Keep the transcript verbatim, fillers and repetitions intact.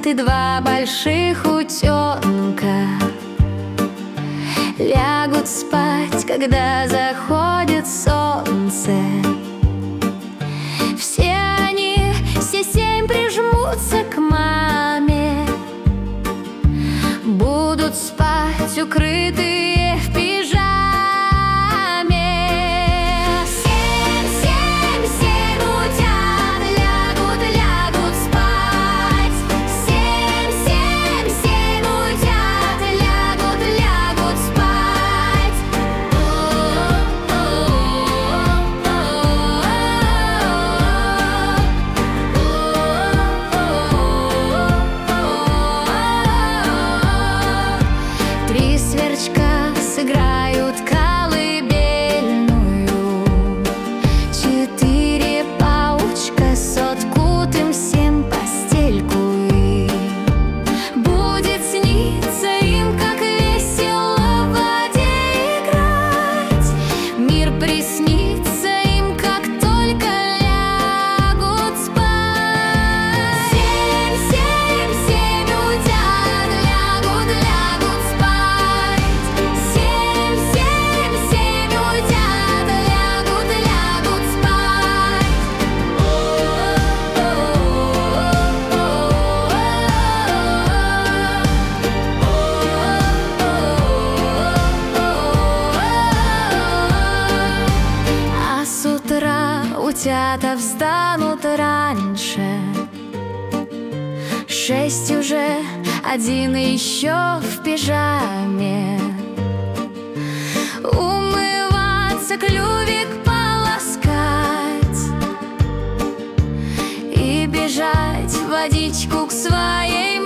и два больших утенка лягут спать, когда заходит солнце. Все они, все семь, прижмутся к маме, будут спать укрытые в пижаме. Семь, семь, семь утят лягут, лягут спать. Семь, семь, семь утят лягут, лягут спать. Три сверчка сыграют колыбельную, четыре паучка соткут им всем постельку, и будет сниться им, как весело в воде играть. Мир приснится им, как только лягут спать. Семь, семь, семь утят лягут, лягут спать. Семь, семь, семь утят лягут, лягут спать. А с утра утята встанут раньше. Шесть уже, один еще в пижаме. Умываться, клювик полоскать и бежать водичку к своей